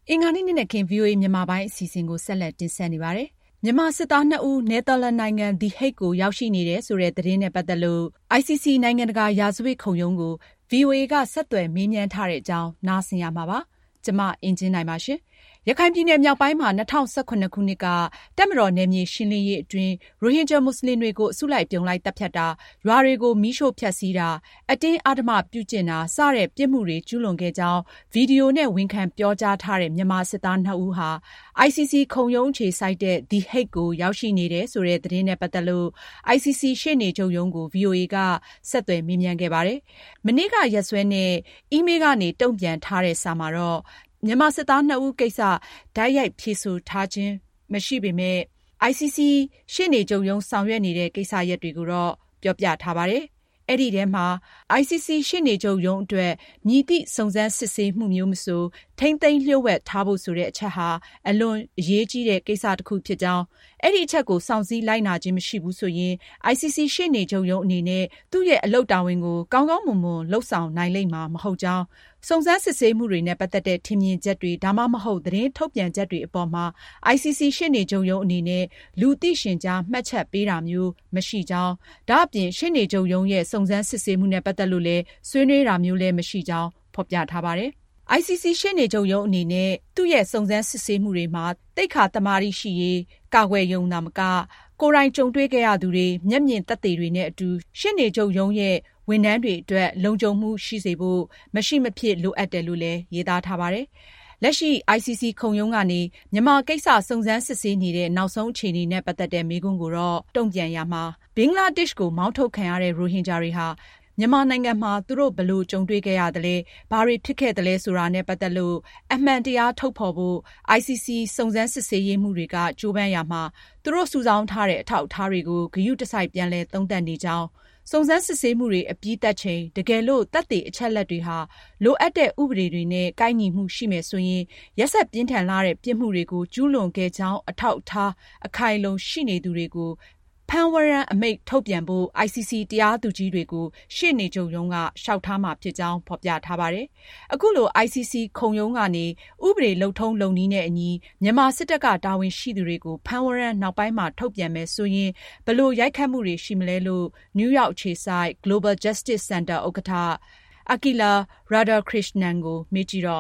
အင်္ဂါနေ့နေ့နဲ့ခင် VOA မြန်မာပိုင်းအစီအစဉ်ကိုဆက်လက်တင်ဆက်နေပါတယ်။ မြန်မာစစ်သား 2 ဦးနယ်သာလန်နိုင်ငံ The Hague ကိုရောက်ရှိနေတယ်ဆိုတဲ့သတင်းနဲ့ပတ်သက်လို့ ICC နိုင်ငံတကာရာဇဝတ်ခုံရုံးကို VOA ကဆက်သွယ်မေးမြန်းထားတဲ့အကြောင်းနားဆင်ရမှာပါ။ ကျွန်မအင်ကြင်းနိုင်ပါရှင်။ ရခိုင်ပြည်နယ်မြောက်ပိုင်းမှာ 2017 ခုနှစ်က တပ်မတော်နယ်မြေရှင်းလင်းရေးအတွင်း ရိုဟင်ဂျာမွတ်စလင်တွေကို အစုလိုက်အပြုံလိုက်သတ်ဖြတ်တာ၊ ရွာတွေကိုမီးရှို့ဖျက်ဆီးတာ၊ အတင်းအဓမ္မပြုကျင့်တာ စတဲ့ပြစ်မှုတွေကျူးလွန်ခဲ့ကြောင်း ဗီဒီယိုနဲ့ဝန်ခံပြောကြားထားတဲ့ မြန်မာစစ်သား 2 ဦးဟာ ICC ခုံရုံးအခြေစိုက်တဲ့ The Hague ကိုရောက်ရှိနေတယ်ဆိုတဲ့သတင်းနဲ့ပတ်သက်လို့ ICC ရှေ့နေချုပ်ရုံးကို VOA ကဆက်သွယ်မေးမြန်းခဲ့ပါတယ်။ မနေ့ကရက်စွဲနဲ့ အီးမေးလ်ကနေတုန့်ပြန်ထားတဲ့စာမှာတော့ မြန်မာစစ်သား 2 ဦးကိစ္စတိုက်ရိုက်ဖြေဆိုထားခြင်းမရှိပေမဲ့ ICC ရှေ့နေချုပ်ရုံးဆောင်ရွက်နေတဲ့ကိစ္စရပ်တွေကိုတော့ပြောပြထားပါတယ်။ အဲဒီထဲမှာ ICC ရှေ့နေချုပ်ရုံးအတွက် မည်သည့်စုံစမ်းစစ်ဆေးမှုမျိုးမဆို ထိန်းသိမ်းလျှို့ဝှက်ထားဖို့ဆိုတဲ့အချက်ဟာ အလွန်အရေးကြီးတဲ့ကိစ္စတခုဖြစ်ကြောင်း၊ အဲဒီအချက်ကိုစောင့်စည်းလိုက်နာခြင်းမရှိဘူးဆိုရင် ICC ရှေ့နေချုပ်ရုံးအနေနဲ့ သူ့ရဲ့အလုပ်တာဝန်ကိုကောင်းကောင်းမွန်မွန်လုပ်ဆောင်နိုင်လိမ့်မှာမဟုတ်ကြောင်း၊ စုံစမ်းစစ်ဆေးမှုတွေနဲ့ပတ်သက်တဲ့ထင်မြင်ချက်တွေ ဒါမှမဟုတ်သတင်းထုတ်ပြန်ချက်တွေအပေါ်မှာ ICC ရှေ့နေချုပ်ရုံးအနေနဲ့ လူသိရှင်ကြားမှတ်ချက်ပေးတာမျိုးမရှိကြောင်း၊ ဒါအပြင် ရှေ့နေချုပ်ရုံးရဲ့စုံစမ်းစစ်ဆေးမှုနဲ့ပတ်သက်လို့လည်း ဆွေးနွေးတာမျိုးလည်းမရှိကြောင်းဖေါ်ပြထားပါတယ်။ ICC ရှေ့နေချုပ်ရုံးအနေနဲ့ သူ့ရဲ့စုံစမ်းစစ်ဆေးမှုတွေမှာ သိက္ခာသမာဓိရှိရေးကာကွယ်ရုံသာမက ကိုယ်တိုင်ကြုံတွေ့ခဲ့ရသူတွေ၊ မျက်မြင်သက်သေတွေနဲ့အတူ ရှေ့နေချုပ်ရုံးရဲ့ဝန်ထမ်းတွေအတွက်လုံခြုံမှုရှိစေဖို့ မရှိမဖြစ်လိုအပ်တယ်လို့လည်းရေးသားထားပါတယ်။ လက်ရှိ ICC ခုံရုံးကနေ မြန်မာကိစ္စစုံစမ်းစစ်ဆေးနေတဲ့နောက်ဆုံးအခြေအနေနဲ့ပတ်သက်တဲ့မေးခွန်းကိုတော့တုန့်ပြန်ရာမှာ ဘင်္ဂလားဒေ့ရှ်ကိုမောင်းထုတ်ခံရတဲ့ရိုဟင်ဂျာတွေဟာ မြန်မာနိုင်ငံမှာသူတို့ဘယ်လိုကြုံတွေ့ခဲ့ရသလဲ၊ ဘာတွေဖြစ်ခဲ့သလဲဆိုတာနဲ့ပတ်သက်လို့ အမှန်တရားထုတ်ဖေါ်ဖို့ ICC စုံစမ်းစစ်ဆေးရေးမှူးတွေကကြိုးပမ်းရာမှာ သူတို့စုဆောင်းထားတဲ့အထောက်အထားတွေကို ဂရုတစိုက်ပြန်လည်သုံးသပ်နေကြောင်း၊ စုံစမ်းစစ်ဆေးမှုတွေအပြီးသတ်ချိန် တကယ်လို့သက်သေအချက်အလက်တွေဟာ လိုအပ်တဲ့ဥပဒေတွေနဲ့ကိုက်ညီမှုရှိမယ်ဆိုရင် ရက်စက်ပြင်းထန်လှတဲ့ပြစ်မှုတွေကိုကျူးလွန်ခဲ့ကြောင်းအထောက်အထားအခိုင်အလုံရှိနေသူတွေကို ဖမ်းဝရမ်းအမိန့်ထုတ်ပြန်ဖို့ ICC တရားသူကြီးတွေကို ရှေ့နေချုပ်ရုံးကလျှောက်ထားမှာဖြစ်ကြောင်းဖေါ်ပြထားပါတယ်။ အခုလို ICC ခုံရုံးကနေ ဥပဒေလုပ်ထုံးလုပ်နည်းနဲ့အညီ မြန်မာစစ်တပ်ကတာဝန်ရှိသူတွေကိုဖမ်းဝရမ်းနောက်ပိုင်းမှာထုတ်ပြန်မယ်ဆိုရင် ဘယ်လိုရိုက်ခတ်မှုတွေရှိမလဲလို့ နယူးရောက်အခြေစိုက် Global Justice Center ဥက္ကဌ Akila Radhakrishnan ကိုမေးကြည့်တော့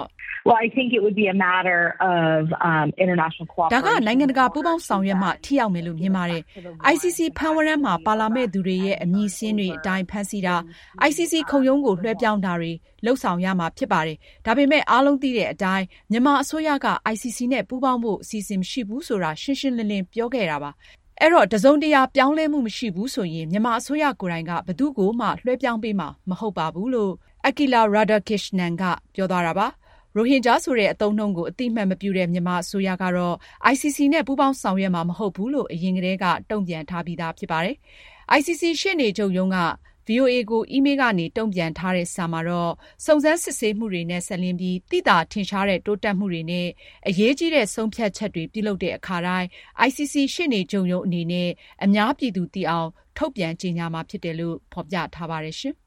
ဒါကနိုင်ငံတကာပူးပေါင်းဆောင်ရွက်မှထိရောက်မယ်လို့မြင်ပါတယ်။ ICC ဖမ်းဝရမ်းမှာပါလာမယ့်သူတွေရဲ့အမည်စာရင်းတွေအတိုင်းဖမ်းဆီးတာ၊ ICC ခုံရုံးကိုလွှဲပြောင်းတာတွေလုပ်ဆောင်ရမှာဖြစ်ပါတယ်။ ဒါပေမဲ့အားလုံးသိတဲ့အတိုင်း မြန်မာအစိုးရက ICC နဲ့ပူးပေါင်းဖို့အစီအစဉ်မရှိဘူးဆိုတာရှင်းရှင်းလင်းလင်းပြောခဲ့တာပါ။ အဲဒီတော့ တစုံတရာပြောင်းလဲမှုမရှိဘူးဆိုရင် မြန်မာအစိုးရကိုယ်တိုင်က ဘယ်သူ့ကိုမှလွှဲပြောင်းပေးမှာမဟုတ်ပါဘူးလို့ Akila Radhakrishnan ကပြောသွားတာပါ။ ရိုဟင်ဂျာဆိုတဲ့အသုံးအနှုန်းကိုအသိအမှတ်မပြုတဲ့မြန်မာအစိုးရကတော့ ICC နဲ့ပူးပေါင်းဆောင်ရွက်မှာမဟုတ်ဘူးလို့ အရင်ကတည်းကတုန့်ပြန်ထားပြီးသားဖြစ်ပါတယ်။ ICC ရှေ့နေချုပ်ရုံးက VOA ကိုအီးမေးလ်ကနေတုန့်ပြန်ထားတဲ့စာမှာတော့ စုံစမ်းစစ်ဆေးမှုတွေနဲ့စပ်လျဉ်းပြီး သိသာထင်ရှားတဲ့တိုးတက်မှုတွေနဲ့ အရေးကြီးတဲ့ဆုံးဖြတ်ချက်တွေပြုလုပ်တဲ့အခါတိုင်း ICC ရှေ့နေချုပ်ရုံးအနေနဲ့ အများပြည်သူသိအောင်ထုတ်ပြန်ကြေညာမှာဖြစ်တယ်လို့ဖေါ်ပြထားပါတယ်ရှင်